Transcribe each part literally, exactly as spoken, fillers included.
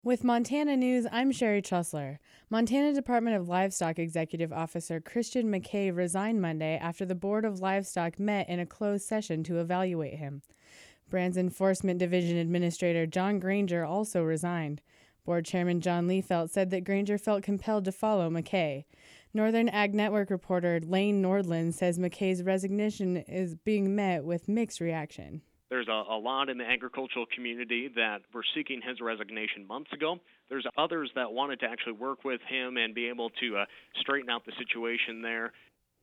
With Montana News, I'm Sherry Trussler. Montana Department of Livestock Executive Officer Christian McKay resigned Monday after the Board of Livestock met in a closed session to evaluate him. Brands Enforcement Division Administrator John Granger also resigned. Board Chairman John Liefeld said that Granger felt compelled to follow McKay. Northern Ag Network reporter Lane Nordland says McKay's resignation is being met with mixed reaction. There's a, a lot in the agricultural community that were seeking his resignation months ago. There's others that wanted to actually work with him and be able to uh, straighten out the situation there.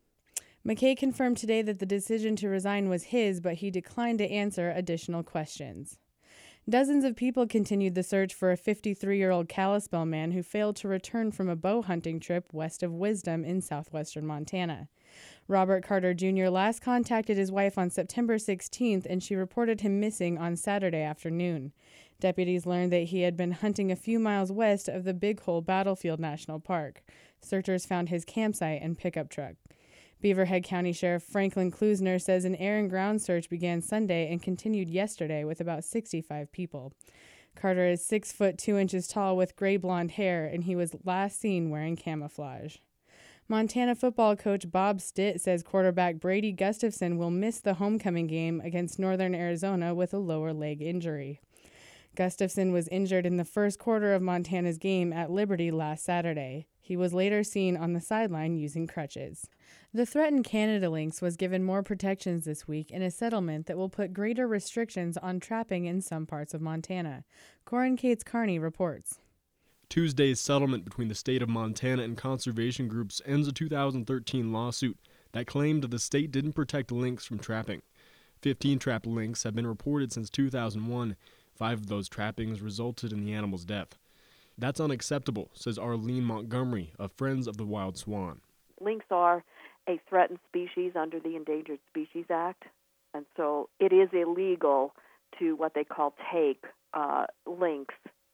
McKay confirmed today that the decision to resign was his, but he declined to answer additional questions. Dozens of people continued the search for a fifty-three-year-old Kalispell man who failed to return from a bow hunting trip west of Wisdom in southwestern Montana. Robert Carter Junior last contacted his wife on September sixteenth, and she reported him missing on Saturday afternoon. Deputies learned that he had been hunting a few miles west of the Big Hole Battlefield National Park. Searchers found his campsite and pickup truck. Beaverhead County Sheriff Franklin Klusner says an air and ground search began Sunday and continued yesterday with about sixty-five people. Carter is six foot two inches tall with gray blonde hair, and he was last seen wearing camouflage. Montana football coach Bob Stitt says quarterback Brady Gustafson will miss the homecoming game against Northern Arizona with a lower leg injury. Gustafson was injured in the first quarter of Montana's game at Liberty last Saturday. He was later seen on the sideline using crutches. The threatened Canada lynx was given more protections this week in a settlement that will put greater restrictions on trapping in some parts of Montana. Corin Cates Carney reports. Tuesday's settlement between the state of Montana and conservation groups ends a two thousand thirteen lawsuit that claimed the state didn't protect lynx from trapping. Fifteen trapped lynx have been reported since two thousand one. Five of those trappings resulted in the animal's death. That's unacceptable, says Arlene Montgomery of Friends of the Wild Swan. Lynx are a threatened species under the Endangered Species Act, and so it is illegal to what they call take uh, lynx.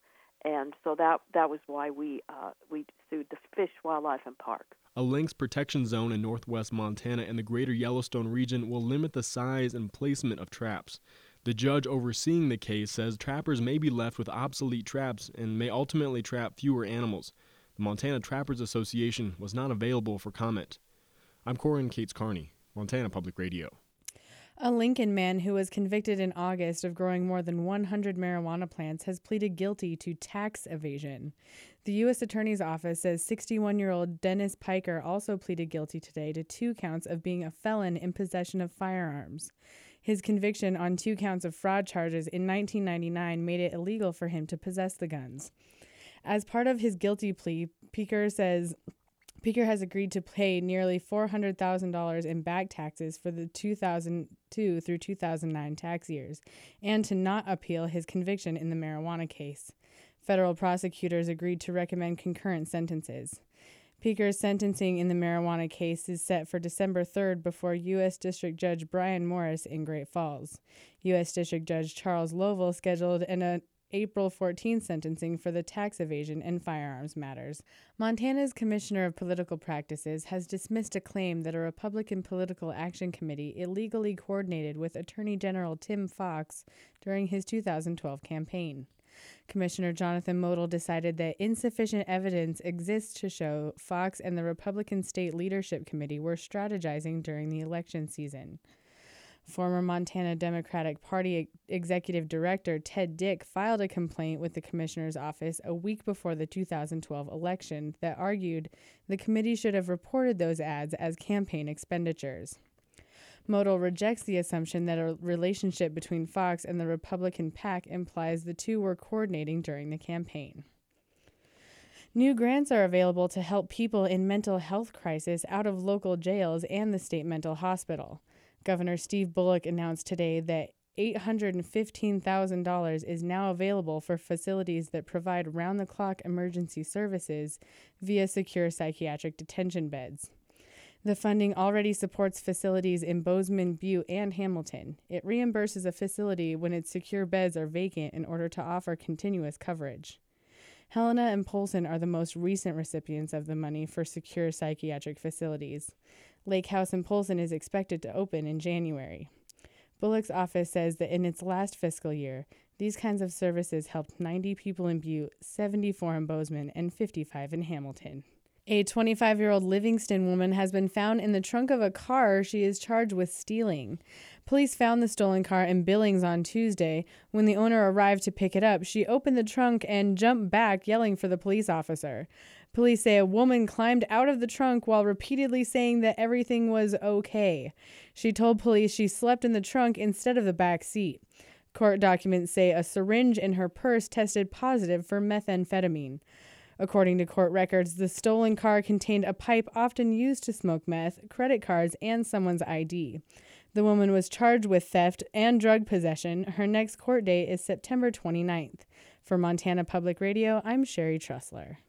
And so that that was why we uh, we sued the Fish, Wildlife, and Park. A lynx protection zone in northwest Montana and the greater Yellowstone region will limit the size and placement of traps. The judge overseeing the case says trappers may be left with obsolete traps and may ultimately trap fewer animals. The Montana Trappers Association was not available for comment. I'm Corin Cates Carney, Montana Public Radio. A Lincoln man who was convicted in August of growing more than one hundred marijuana plants has pleaded guilty to tax evasion. The U S Attorney's Office says sixty-one-year-old Dennis Piker also pleaded guilty today to two counts of being a felon in possession of firearms. His conviction on two counts of fraud charges in nineteen ninety-nine made it illegal for him to possess the guns. As part of his guilty plea, Piker says Piker has agreed to pay nearly four hundred thousand dollars in back taxes for the two thousand two through two thousand nine tax years and to not appeal his conviction in the marijuana case. Federal prosecutors agreed to recommend concurrent sentences. Piker's sentencing in the marijuana case is set for December third before U S District Judge Brian Morris in Great Falls. U S District Judge Charles Lovell scheduled an uh, April fourteenth sentencing for the tax evasion and firearms matters. Montana's Commissioner of Political Practices has dismissed a claim that a Republican Political Action Committee illegally coordinated with Attorney General Tim Fox during his two thousand twelve campaign. Commissioner Jonathan Modell decided that insufficient evidence exists to show Fox and the Republican State Leadership Committee were strategizing during the election season. Former Montana Democratic Party Executive Director Ted Dick filed a complaint with the commissioner's office a week before the two thousand twelve election that argued the committee should have reported those ads as campaign expenditures. Modell rejects the assumption that a relationship between Fox and the Republican PAC implies the two were coordinating during the campaign. New grants are available to help people in mental health crisis out of local jails and the state mental hospital. Governor Steve Bullock announced today that eight hundred fifteen thousand dollars is now available for facilities that provide round-the-clock emergency services via secure psychiatric detention beds. The funding already supports facilities in Bozeman, Butte, and Hamilton. It reimburses a facility when its secure beds are vacant in order to offer continuous coverage. Helena and Polson are the most recent recipients of the money for secure psychiatric facilities. Lake House and Polson is expected to open in January. Bullock's office says that in its last fiscal year, These kinds of services helped ninety people in Butte, seventy-four in Bozeman, and fifty-five in Hamilton. A twenty-five-year-old Livingston woman has been found in the trunk of a car she is charged with stealing. Police found the stolen car in Billings on Tuesday. When the owner arrived to pick it up, she opened the trunk and jumped back, yelling for the police officer. Police say a woman climbed out of the trunk while repeatedly saying that everything was okay. She told police she slept in the trunk instead of the back seat. Court documents say a syringe in her purse tested positive for methamphetamine. According to court records, the stolen car contained a pipe often used to smoke meth, credit cards, and someone's I D. The woman was charged with theft and drug possession. Her next court date is September twenty-ninth. For Montana Public Radio, I'm Sherry Trussler.